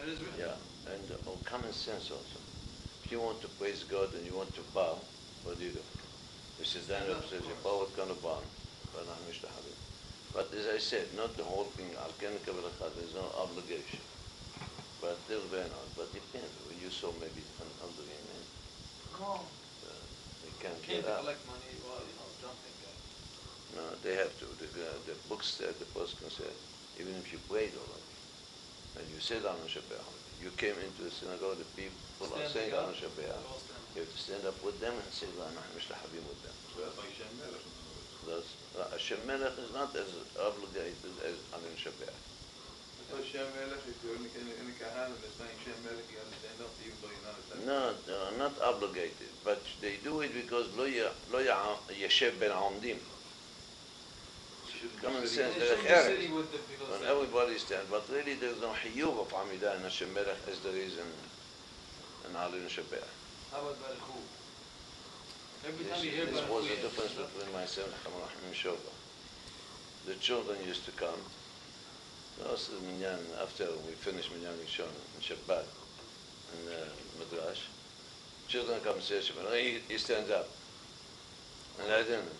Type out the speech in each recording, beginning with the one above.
Yeah, and common sense also. If you want to praise God and you want to bow, what do you do? This is then says you bow, what kind of bow? But as I said, not the whole thing. There's no obligation. But there's very not. But depends. You saw maybe an agreement. No. They can't Can't get out. collect money while jumping there. No, they have to. The book said, the postscript said, even if you prayed already, and you said Anu Shabbat, you came into the synagogue, the people are saying Anu Shabbat, you have to stand up with them and say, אנחנו משתחווים with them. Hashem Melech is not as obligated as Anu Shabbat. No, not obligated, but they do it because lo yashev ben amdim. Common sense, when everybody stands, but really there's no hiyuv of Amidah and Hashem Melech as there is in Alin Shabbat. How about Baruch? Every time you hear This Baruch, was the difference between myself and Shova. The children used to come. Also, after we finished Minyan Rishon in Shabbat in the Midrash, children come and say Shabbat. He stands up. And I didn't.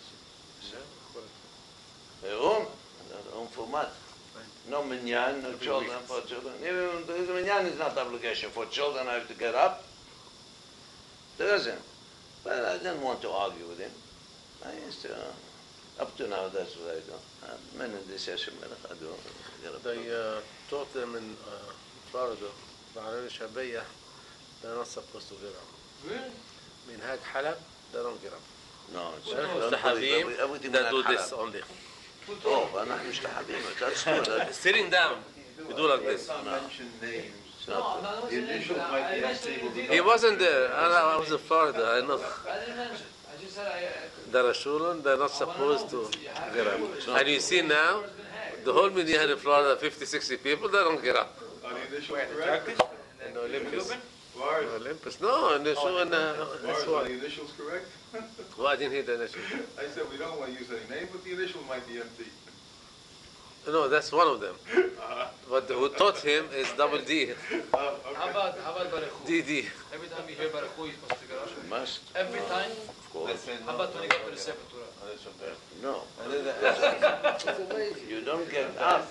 Room for what? No Minyan, no children for children. Even the Minyan is not obligation for children. I have to get up. There isn't. But I didn't want to argue with him. I used to. Up to now, that's what I do. They taught them in Florida, Bahrain Shabiyah, they're not supposed to get up. Really? Minhag Halab, they don't get up. No, it's Mustahadeen, they do this only. Oh, but not Mustahadeen, that's good. Sitting down, you do like this. The initial He wasn't there. I was in Florida. I know. I didn't mention. I just said There are children, they're not supposed to get up. And you see now, the whole media in Florida, 50, 60 people, they don't get up. Are the initials correct? In Olympus. Why? Olympus. No, in the show, Are the initials correct? Well, I didn't hear the initials. I said we don't want to use any name, but the initial might be empty. No, that's one of them. But who taught him is double D. How about Baruch? DD. Every time you hear Baruch, you're supposed to get up. Must. Every time? Of course. How about when you get to the Sefer Torah? No. You don't get up,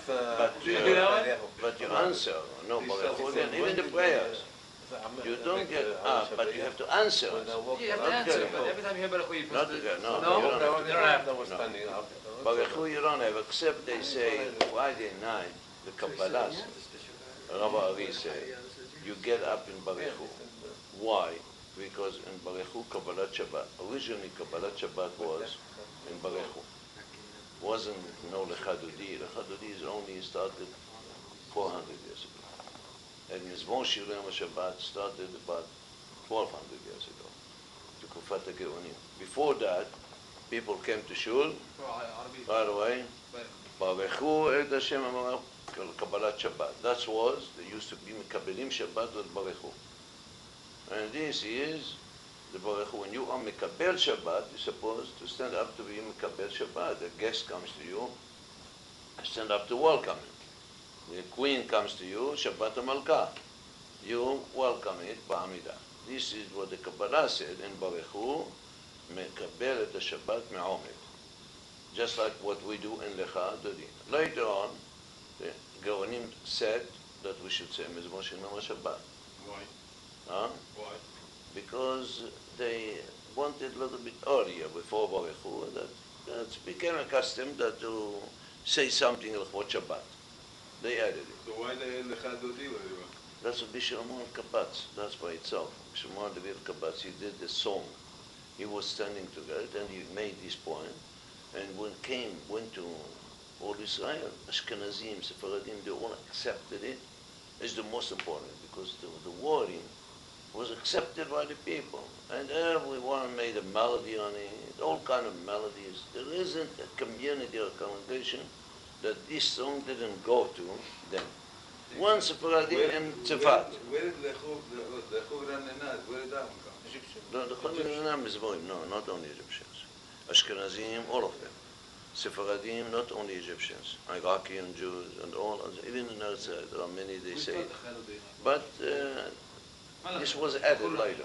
but you answer. No, but even the prayers. You don't get up, but you have to answer. You have to answer, but every time you hear Baruch, you're supposed to get up. No, you don't have. No, standing up. Baruch you don't have, except they say Friday night, the Kabbalah, Rabbi Ari say, you get up in Baruch. Why? Because in Baruch Kabbalah Shabbat, originally Kabbalah Shabbat was in Baruch. Wasn't no Lechadudi. Lechadudi is only started 400 years ago. And Mizmor Shirei Shabbat started about 1200 years ago, to Kufat HaGeonim. Before that, people came to Shul, right away, Baruchu et Hashem Kabbalat Shabbat. That was, they used to be Mekabelim Shabbat with Baruchu. And this is the Baruchu. When you are Mekabel Shabbat, you're supposed to stand up to be Mekabel Shabbat. The guest comes to you, stand up to welcome him. The queen comes to you, Shabbat HaMalkah. You welcome it, Ba'amidah. This is what the Kabbalah said in Baruchu, Mekabel et Shabbat Me'omed. Just like what we do in Lecha Dodi. Later on, the Geonim said that we should say Mizmor Shema Shabbat. Why? Huh? Why? Because they wanted a little bit earlier, before Baruchu, that became accustomed that to say something like what Shabbat. They added it. So why they in the Chadodi? That's what Bishramon Kabatz, that's by itself. Bishramon David Kabatz, he did the song. He was standing together, and he made this point. And went to all Israel, Ashkenazim, Sephardim, they all accepted it. It's the most important, because the wording was accepted by the people. And everyone made a melody on it, all kind of melodies. There isn't a community or congregation that this song didn't go to them. One Sephardim and Tzefat. Where did Lechu Ranenad, where did that one come? No, the Chol Ranenad Mizmorim, no, not only Egyptians. Ashkenazim, all of them. Sephardim, not only Egyptians, Iraqi and Jews and all, even in outside, there are many, they say. But this was added later.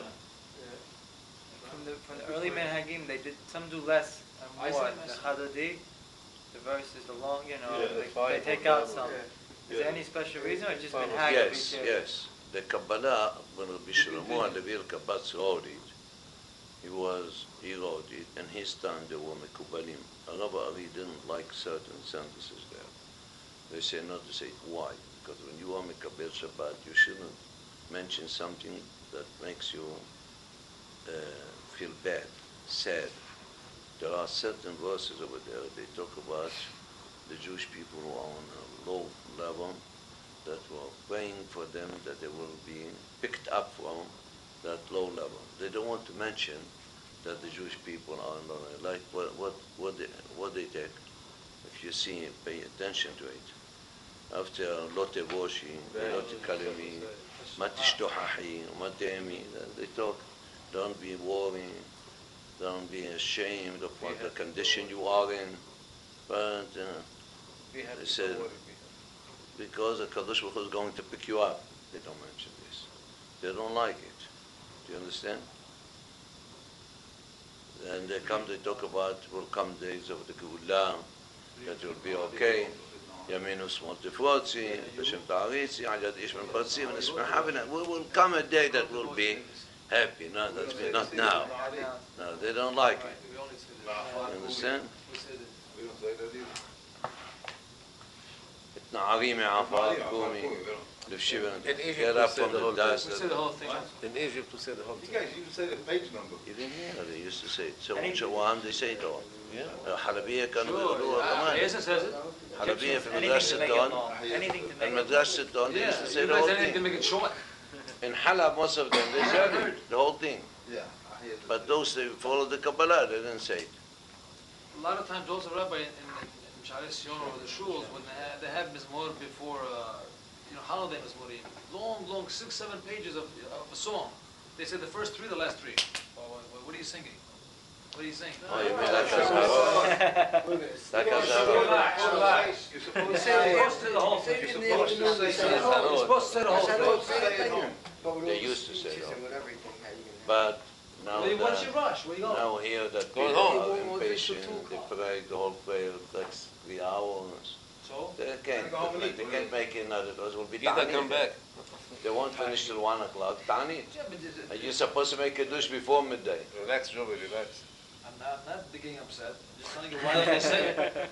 From the early Manhagim, they did, some do less and more. The Chadodi, the verses, the long, they take out some. Is there any special reason, or just Manhag? Yes, yes. The Kabbalah, when Rabbi Shlomo HaLevi Kabbatz wrote it, he wrote it, and his time there were Mekubalim. Rav Ari didn't like certain sentences there. They say not to say it. Why? Because when you are Mekabel Shabbat, you shouldn't mention something that makes you feel bad, sad. There are certain verses over there, they talk about the Jewish people who are on a low level, that were praying for them that they will be picked up from that low level. They don't want to mention that the Jewish people are on low, like what they take. If you see it, pay attention to it. After Lote Voshi, Lote Kalemi, Matishtohahi, Matemi, they talk, don't be worried, don't be ashamed of what the condition you are in. But they said, because the Kadosh Baruch Hu is going to pick you up, they don't mention this. They don't like it. Do you understand? And they talk about, will come days of the Geulah, that will be okay. Yaminu Smol Tifrotzi, Hashem Ta'aritzi, Ayad Ish Ben Patzi, and Ismail Havina. Will come a day that will be happy. No, that's not now. No, they don't like it. You understand? We don't say that either. Na'arim Afar, Kumi, Lefshivan, get up from the dust. We say the whole thing. In Egypt, we say the whole You thing. guys used to say the page number. You didn't hear, they used to say it. So Shawam, they say it all. حلبية كانوا يقولوها كمان. Jason says it. حلبية في Anything مدرسة to make it الدون. long. Anything to make it المدرسة الدون, they used to say the whole Anything to thing. make it short. In Halab, most of them, they said it, the whole thing. Yeah, I hear that. But those, they followed the Kabbalah, they didn't say it. A lot of times, also, Rabbi, in Sha'arei Sion or the shuls, when they have Mizmor before, holiday Mizmorim, long, 6-7 pages of a song. They say the first 3, the last 3. What are you singing? What are you saying? Oh, you mean like Hazarot? Like Hazarot. Relax. You're You're supposed supposed to say the whole thing. You're supposed to say it. You're supposed to say the whole thing. Say it home. They used to say it. But now What's your rush? Where you going? now here that Going people home. are impatient, they pray the whole prayer takes 3 hours. So? They can't make it another, those will be Either Ta'anit. come back. They won't finish till 1 o'clock, Ta'anit. Yeah, but And you're supposed to make a douche before midday. Relax, Joey, relax. I'm not getting upset. I'm just telling you why they say it.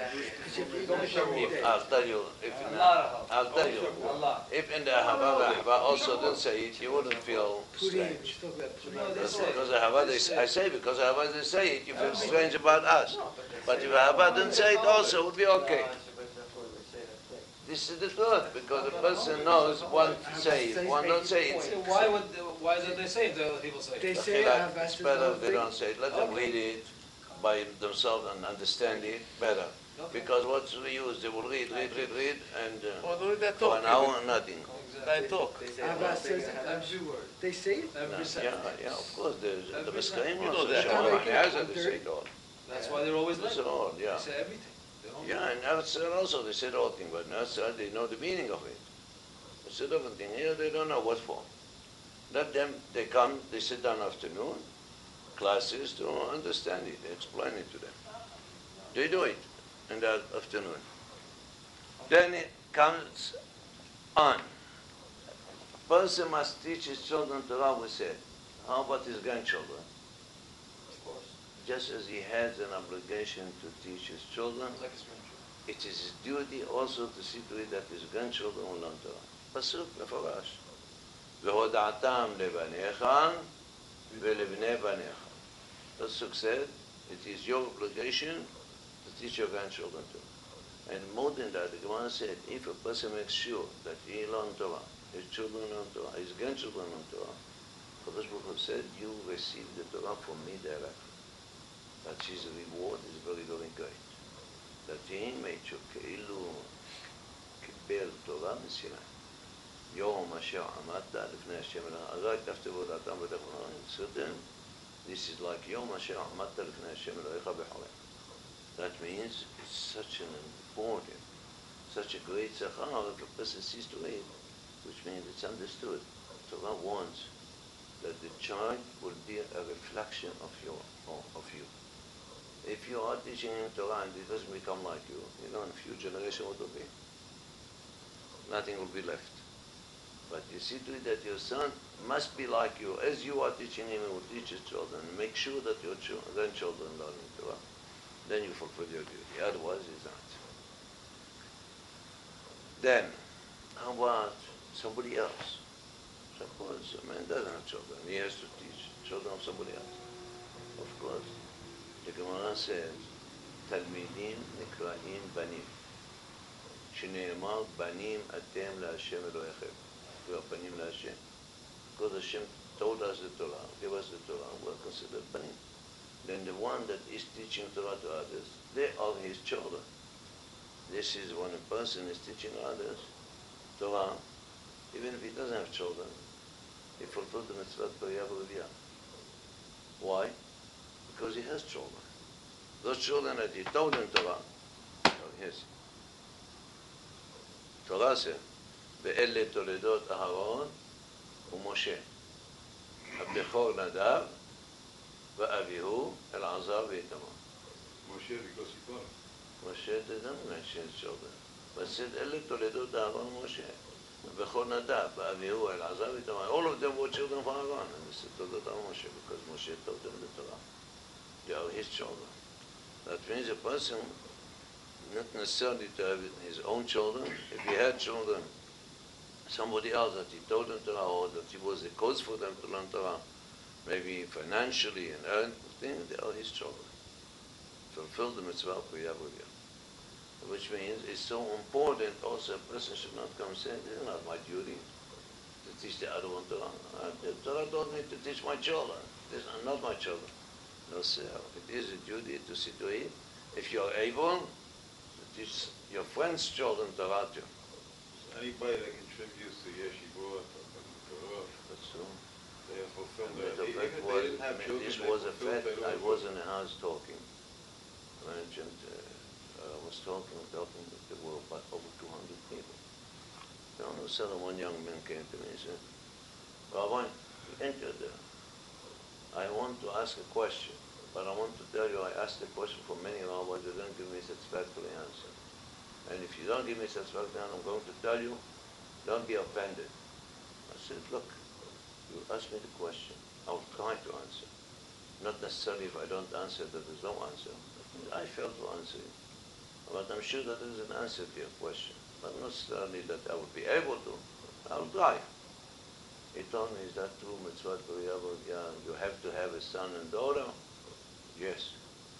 I'll tell you, A lot of help. I'll tell you, A lot. if in the Ahava also didn't say it, you wouldn't feel strange. Because I say because Ahava they say it, you feel strange about us. But if Ahava didn't say it also, it would be okay. This is the truth, because the person knows one say it, one don't say it. Why did they say it? The other people say They it. say It's better if they don't say it. Let them read it by themselves and understand it better. Because what's the use? They will read, and Oh, they for an talk. hour, nothing. They talk. Abba says Every word. they say it. Every sentence. Yeah, of course, there's the Miskaim You know also, that. Shema Hayaza, they say it all. That's why they're always They late. say it all, yeah. They say everything. They don't Yeah, and outside also they say the whole thing, but outside they know the meaning of it. It's a different thing. Here they don't know what for. Let them, they come, they sit down afternoon, classes to understand it, they explain it to them. They do it in the afternoon. Then it comes on. Person must teach his children Torah, we said. How about his grandchildren? Of course. Just as he has an obligation to teach his children, Like his grandchildren. it is his duty also to see to it that his grandchildren will learn Torah. פסוק מפורש. והודעתם לבניך ולבני בניך. Pasuk said, it is your obligation to teach your grandchildren Torah. And more than that, the Gemara said, if a person makes sure that he learns Torah, his children learn Torah, his grandchildren learn Torah, Kadosh Baruch Hu said, you receive the Torah from me directly. That his reward is very, very great. That he made you כאילו קיבל תורה מסיני. יום אשר עמדת לפני השם אלוהיך. רק כתב הודעתם בדבריך. This is like יום אשר עמדת לפני השם אלוהיך בחורף. That means it's such an important, such a great zachar if a person sees to it, which means it's understood. Torah wants that the child will be a reflection of you. If you are teaching him Torah and he doesn't become like you, in a few generations what will be? Nothing will be left. But you see to it that your son must be like you. As you are teaching him, he will teach his children. Make sure that your grandchildren learn Torah. Then you fulfill your duty. Otherwise, it's not. Then, how about somebody else? Suppose a man doesn't have children. He has to teach children of somebody else. Of course. The Gemara says, Talmidim nikra'im banim. Shneimar banim atem la'Hashem Elohechem. We are banim la'Hashem. Because Hashem told us the Torah, gave us the Torah, we are considered banim. Then the one that is teaching Torah to others, they are his children. This is when a person is teaching others Torah, even if he doesn't have children, he fulfilled the mitzvah B'riyah B'riyah. Why? Because he has children. Those children that he told them Torah are his. Torah said, "Ve'ele toledot Aharon u'Moshe, Abechor Nadav, ve'avihu Elazar ve'Itamar." Moshe, because he bought him. Moshe didn't mention his children, but said, "Ele toledot Aharon u'Moshe, Abechor Nadav, ve'avihu Elazar ve'Itamar." All of them were children of Aaron, and they said toledot Moshe because Moshe told them the Torah. They are his children. That means a person, not necessarily to have his own children. If he had children, somebody else that he told them Torah, or that he was the cause for them to learn Torah, maybe financially and everything, they are his children. Fulfill the mitzvah B'riyah B'riyah. Which means it's so important also a person should not come saying, "This is not my duty to teach the other one Torah. The Torah told me to teach my children. These are not my children." No, sir. It is a duty to see to it. If you are able to teach your friends' children Torah too. Anybody that contributes to Yeshivot, That's true. they have fulfilled Matter their, of even fact, if they didn't have children, this they was a fulfilled fact. their I own. was in the house talking. I mentioned, I was talking, there were about over 200 people. Then all of a sudden, one young man came to me and said, "Rabbi, you entered there. I want to ask a question, but I want to tell you I asked the question for many rabbis, they don't give me a satisfactory answer. And if you don't give me a satisfactory answer, I'm going to tell you, don't be offended." I said, "Look, you asked me the question. I'll try to answer. Not necessarily if I don't answer that there's no answer. I failed to answer it. But I'm sure that there's an answer to your question. But not necessarily that I would be able to. I'll try." He told me, "Is that true, mitzvah B'riyah B'riyah? You have to have a son and daughter?" "Yes."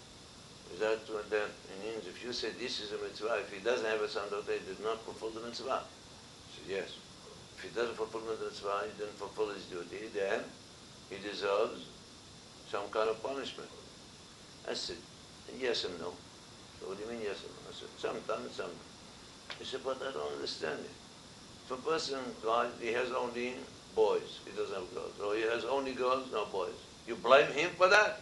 "Is that true?" Then it means if you say this is a mitzvah, if he doesn't have a son or daughter, he did not fulfill the mitzvah. I said, "Yes." "If he doesn't fulfill the mitzvah, he didn't fulfill his duty, then he deserves some kind of punishment." I said, "Yes and no." "So what do you mean yes and no?" I said, "Sometimes, sometimes." He said, "But I don't understand it. If a person, right, he has only boys, he doesn't have girls. Or he has only girls, no boys. You blame him for that?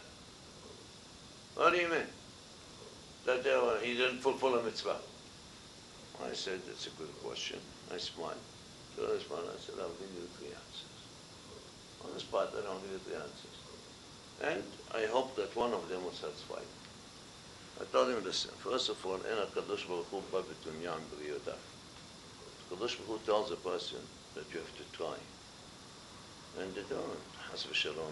What do you mean? That he didn't fulfill a mitzvah?" I said, "That's a good question." I smiled. So I smiled. I said, "I'll give you 3 answers. On the spot, I don't give you 3 answers. And I hope that one of them will satisfy you." I told him, "Listen, first of all, En HaKadosh Baruch Hu ba b'tunyan b'riyotav." HaKadosh Baruch Hu tells a person that you have to try. And they don't, Has v'shalom,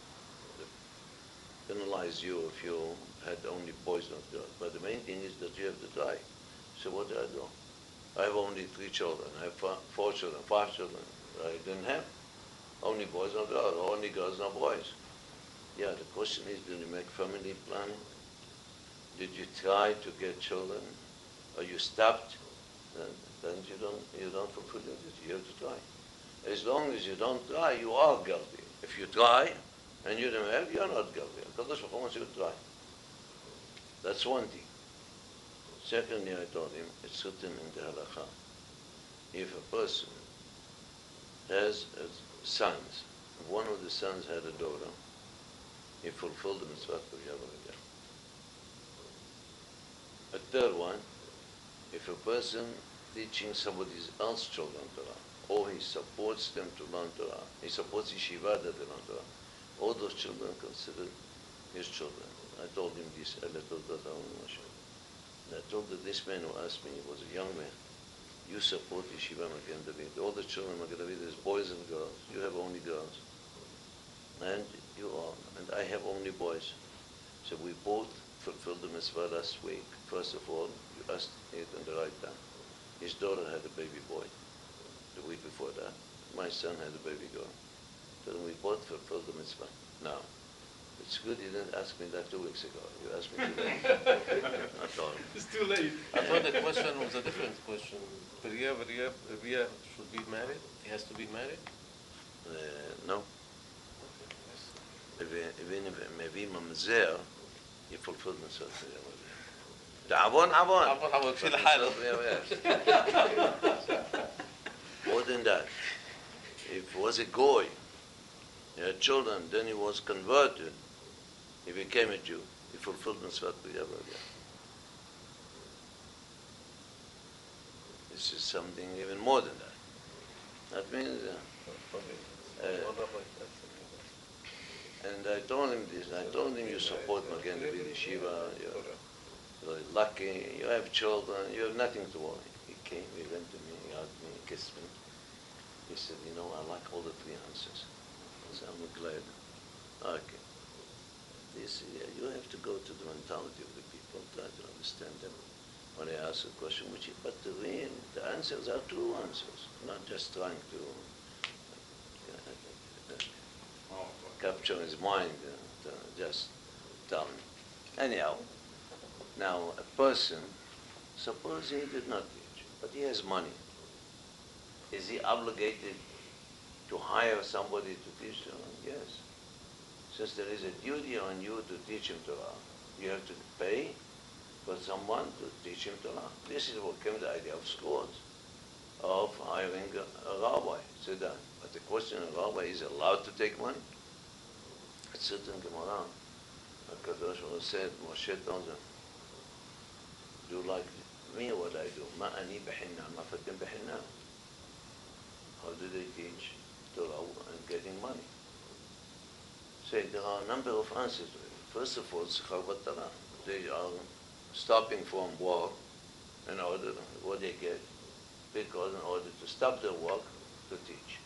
penalize you if you had only boys, not girls. But the main thing is that you have to try. So what do? I have only 3 children. I have 4 children, 5 children. I didn't have only boys, not girls, or only girls, not boys. Yeah, the question is, did you make family planning? Did you try to get children? Or you stopped? Then you don't fulfill your duty. You have to try. As long as you don't try, you are guilty. If you try and you don't have, you're not guilty. HaKadosh Baruch Hu wants you to try. That's one thing. Secondly, I told him, it's written in the halakha. If a person has sons, if one of the sons had a daughter, he fulfilled the mitzvah B'riyah B'riyah. A third one, if a person teaching somebody else children Torah, or he supports them to learn Torah, he supports yeshiva that they learn Torah, all those children are considered his children. I told him this, I told that I told that this man who asked me, he was a young man, you support yeshiva Magen David. All the children Magen David is boys and girls. You have only girls. And you are, and I have only boys. So we both fulfilled the mitzvah last week. First of all, you asked it in the right time. His daughter had a baby boy. The week before that, my son had a baby girl. So we both fulfilled the mitzvah. Now, it's good you didn't ask me that 2 weeks ago. You asked me today. I thought. It's too late. I thought the question was a different question. Ria should be married? He has to be married? No. Even if maybe mamzer, he fulfilled mitzvah. عوان عوان في الحالة. More than that, if he was a goy, he had children, then he was converted, he became a Jew, he fulfilled mitzvah Kriya. This is something even more than that. That means, and I told him this, I told him you support Magen David Yeshiva, you're lucky, you have children, you have nothing to worry. He came, he went to me, he hugged me, he kissed me. He said, you know, I like all the three answers. I said, I'm glad. Okay. This, you have to go to the mentality of the people, try to understand them. When they ask a question, but the answers are true answers, not just trying to capture his mind, just tell him. Anyhow, now a person, suppose he did not teach, but he has money. Is he obligated to hire somebody to teach him? Yes. Since there is a duty on you to teach him Torah, you have to pay for someone to teach him Torah. This is what came the idea of schools, of hiring a rabbi. So that, but the question of rabbi is allowed to take money. It's certain Gemara. HaKadosh Baruch Hu said, Moshe told them, do like me what I do. Ma ani b'hinna, ma fatim b'hinna. How do they teach Torah and getting money? So there are a number of answers. First of all, Tzchar B'Torah. They are stopping from work in order, what they get, because in order to stop their work, to teach.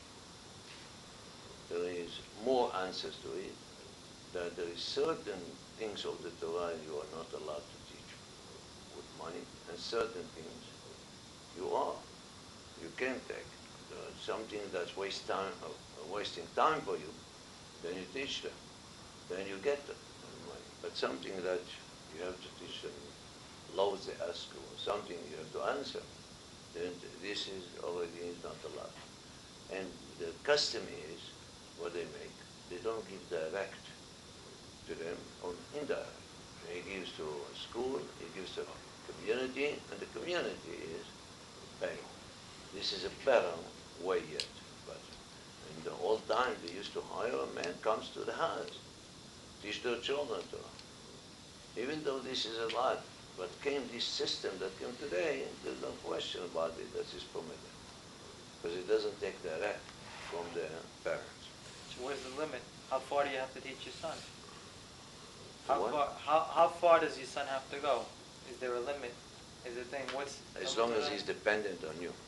There is more answers to it, that there is certain things of the Torah you are not allowed to teach with money, and certain things you are. You can take. Something that's wasting time for you, then you teach them. Then you get them money. But something that you have to teach them, laws they ask you, or something you have to answer, then this is already not allowed. And the custom is, what they make, they don't give direct to them, or indirect. He gives to a school, he gives to a community, and the community is paying. This is a better way yet. But in the old time, they used to hire a man, comes to the house, teach their children Torah. Even though this is a lot, but came this system that came today, there's no question about it, that is permitted. Because it doesn't take direct from the parents. So where's the limit? How far do you have to teach your son? How far does your son have to go? Is there a limit? Is the thing, what's... As long as he's dependent on you.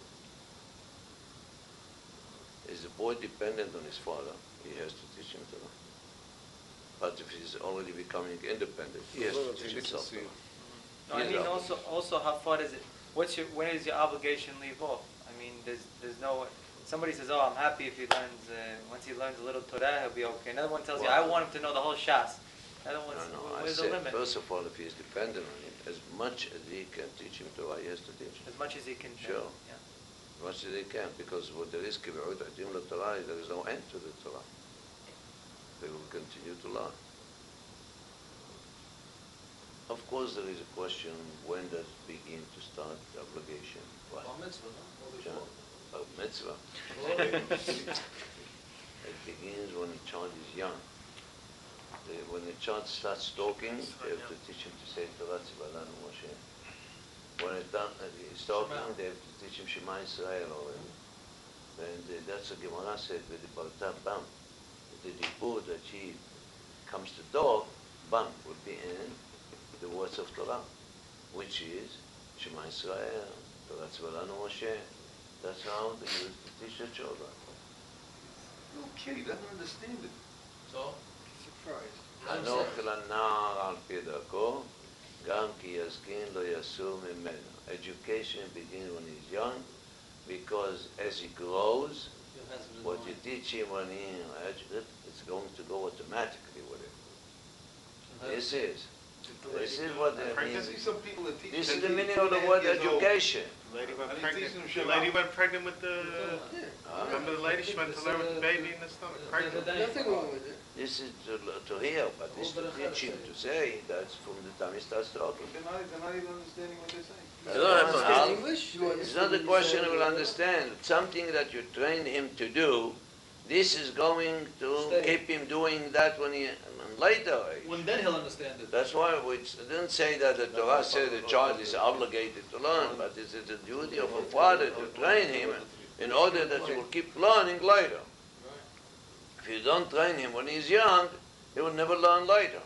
Is the boy dependent on his father, he has to teach him Torah. But if he's already becoming independent, he has to teach himself Torah. No, I mean also how far does it, when does your obligation leave off? I mean, there's no, somebody says, oh, I'm happy if he learns, once he learns a little Torah, he'll be okay. Another one tells you, I want him to know the whole Shas. Another one, where's the limit? First of all, if he is dependent on him, as much as he can teach him Torah, he has to teach him. As much as he can. Sure. Yeah. As much as he can, because what there is kibbutz adim Torah, there is no end to the Torah. They will continue to learn. Of course, there is a question: when does it begin to start the obligation? What? Mitzvah, no? Mitzvah. It begins when the child is young. when the child starts talking, they have to teach him to say Torah Tzivah Moshe. When he's talking, they have to teach him Shema Yisrael already. And that's what Gemara said with the Barta Bam. The Dibur that she comes to talk, Bam would be in the words of Torah, which is Shema Yisrael, Torah Tzivah Moshe. That's how they used to teach the children. No kid, he doesn't understand it. So, חנוך לנער על פי דרכו, גם כי יזקין לא יסור ממנו. Education begins when he's young, because as he grows, what you teach him when he's educated, it's going to go automatically with him. This is what it I can means. see some people that teach. This is that the teach meaning of the 2.5 word years old. education. Lady went And he pregnant. teaches them The Shema. lady went pregnant with the. Huh? Remember the lady? She went to learn with the baby in the stomach. Pregnant. Nothing wrong with it. This is to hear, but this to teach him to say, that's from the time he starts talking. They're not even understanding what they're saying. You don't have to How- ask. English? You It's not understand a what question he's of saying? understand. Something that you train him to do, this is going to Stay. keep him doing that when he later age. when then he'll understand it. That's why we didn't say that the Torah said the child is obligated to learn, but it's the duty of a father to train him in order that he will keep learning later. If you don't train him when he's young, he will never learn later.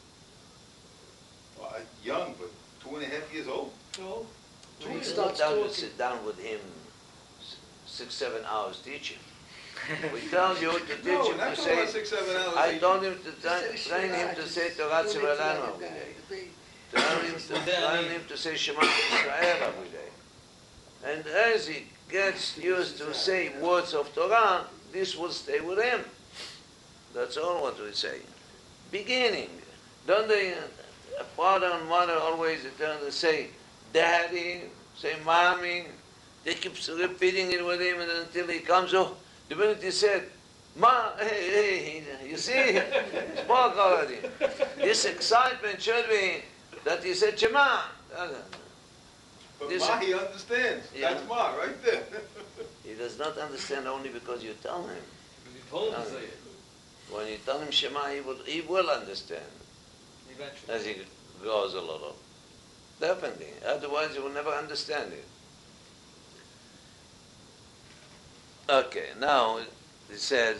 Well, young, but 2.5 years old. No. When he You don't starts have to talking. sit down with him 6-7 hours teaching. We tell you to teach No, him not to talking say, about 6-7 hours. I told him to Just say train him Shema, to just say Torah donate to Tzivah that every guy, day. the baby. Train him to say Shema Yisrael every day. And as he gets used to say words of Torah, this will stay with him. That's all what we say. Beginning. Don't they, father and mother always turn to say daddy, say mommy. They keep repeating it with him and until he comes, oh, the minute he said, Ma, hey, you see, spoke already. This excitement should be that he said Shema. But This- Ma, he understands. Yeah. That's Ma, right there. He does not understand only because you tell him. Because you told him to say it. When you tell him Shema, he will understand Eventually. as he grows a little. Definitely. Otherwise, he will never understand it. Okay, now it says,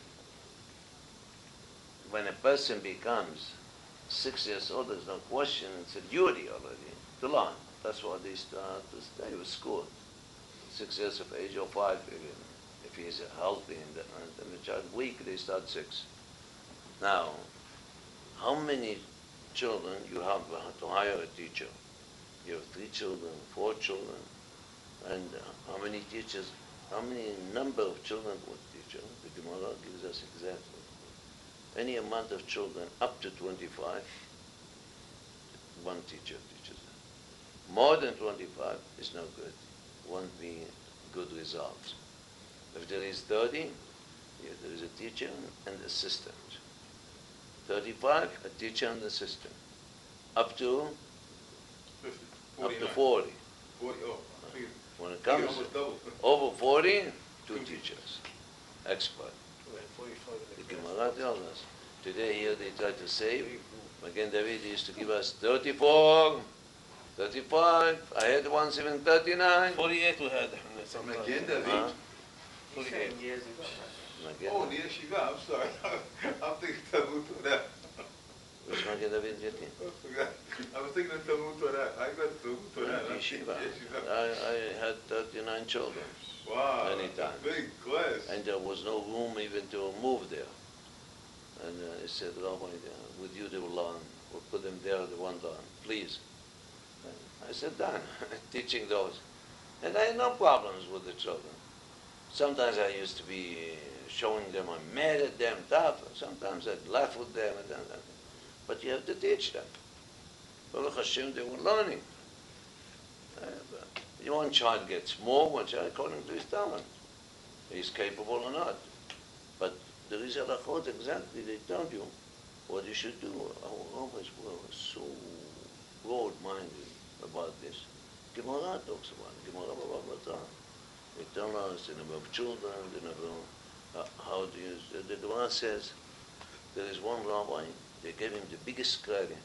when a person becomes 6 years old, there's no question, it's a duty already to learn. That's why they start to stay with school. 6 years of age or 5, if he's healthy and the child weak, they start 6. Now, how many children you have to hire a teacher? You have 3 children, 4 children, and how many teachers, how many number of children per teacher? The Gemara gives us exactly. Any amount of children up to 25, one teacher teaches them. More than 25 is no good. Won't be good results. If there is 30, there is a teacher and assistant. 35, a teacher and assistant. Up to 50, up to 49, 40. 40, oh, I figured- When it I figured comes almost double. over 40, 2 teachers, expert. Like 45 in The the Gemara tells us. Today here they try to save. Again, David used to give us 34, 35. I had once even 39. 48 we had. sometimes. Again, David? Huh? He's saying years ago. Again, Oh, near Shiva, I'm sorry. I'm thinking Talmud Torah. which Magen David getting? I was thinking of Talmud Torah. I got Talmud Torah. not Yeshiva. Yeshiva. I had 39 children. Wow, Anytime. that's a big class. And there was no room even to move there. And he said, Rabbi, with you they will learn. We'll put them there, they won't learn. Please. And I said, done. Teaching those. And I had no problems with the children. Sometimes I used to be showing them I'm mad at them, tough. Sometimes I'd laugh with them. But you have to teach them. Baruch Hashem, they were learning. One child gets more, one child according to his talent. He's capable or not. But there is a halachot exactly, they tell you what you should do. Our rabbis were so broad-minded about this. Gemara talks about it. Gemara Bava Batra. They tell us the number of children, the number of, how do you, the Gemara says there is one rabbi They gave him the biggest credit.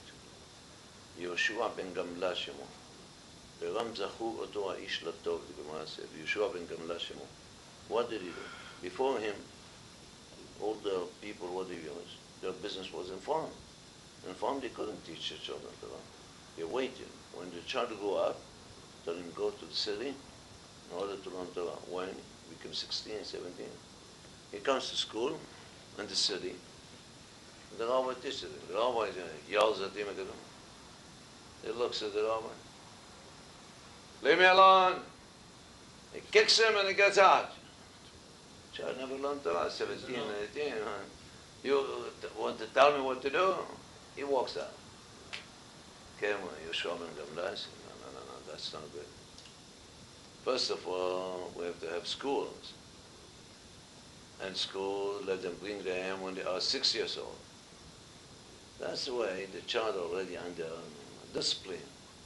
יהושע בן גמלה שמו. ורם זכו אותו האיש לטוב, the Gemara said. יהושע בן גמלה שמו. What did he do? Before him, all the people, what did he use? Their business was in farm. In farm, they couldn't teach the children Torah. They waited. When the child grew up, tell him go to the city in order to learn Torah. When he became 16, 17, he comes to school in the city. The rabbi teaches him. The rabbi yells at him. He looks at the rabbi. Leave me alone. He kicks him and he gets out. Child never learned Torah, 17, 18. You want to tell me what to do? He walks out. Came Yeshua ben Gamla. No, that's not good. First of all, we have to have schools. And school, let them bring them when they are 6 years old. That's the way the child already under discipline.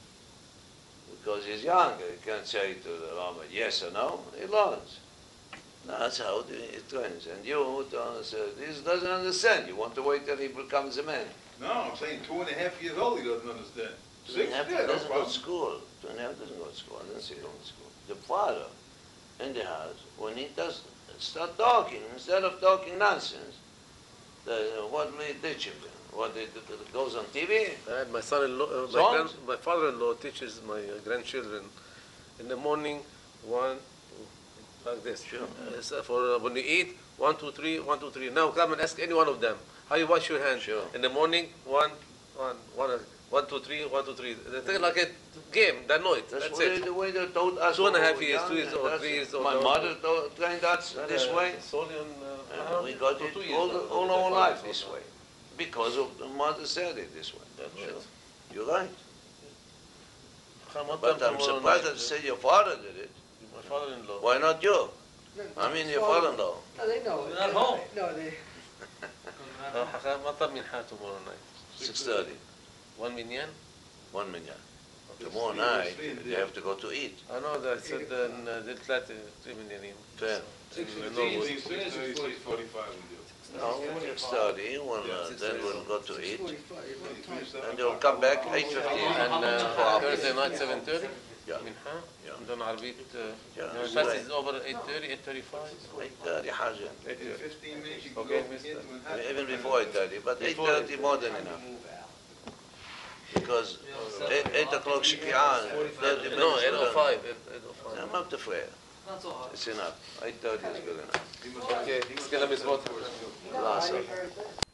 Because he's young, he can't say to the rabbi yes or no, he learns. That's how it trains. And you, this doesn't understand. You want to wait till he becomes a man. No, I'm saying 2.5 years old, he doesn't understand. 6, yeah, no doesn't go problem. to school. 2.5 doesn't go to school. I didn't say he don't go to school. The father in the house, when he does start talking, instead of talking nonsense, what do we teach him? What it goes on TV? My son-in-law, my father-in-law teaches my grandchildren in the morning, one, like this. Sure. For when you eat, 1, 2, 3, 1, 2, 3. Now come and ask any one of them how you wash your hands. Sure. In the morning, 1, 2, 3, 1, 2, 3. They take like a game. They know it. That's it. The way they taught us. 2.5 years, young, 2 years old, 3 years old. My mother trained us this way. Solely on, And we got it all our life this way. Because of the mother said it this way. That's Right. You're right. Come on, But I'm tomorrow surprised night. that you say your father did it. My father-in-law. Why not you? I mean your father-in-law. No, they know. You're not home. No, they. مطر منحة tomorrow night. 6:30. 1 million? 1 million. Tomorrow night, they have to go to eat. I know that said دي 3 مليونين. Fair. 6:30, 6:45 we do. No, 6:30, then we'll go to eat. 45. And they'll come back 8:15. And Thursday night 7:30? Yeah. منحة. Yeah. And then عربية Yeah. fast is over 8:30, 8:35. 8:30 حاجة. 15 minutes you can Okay, go mister. into Manhattan. Even before 8:30, but 8:30 more than enough. Because 8 o'clock שקיעה, 30 minutes. No, 8:05. 8:05. I'm not afraid. Not so hard. It's enough. 8:30 is good enough. Okay, let's get a mitzvot. Last.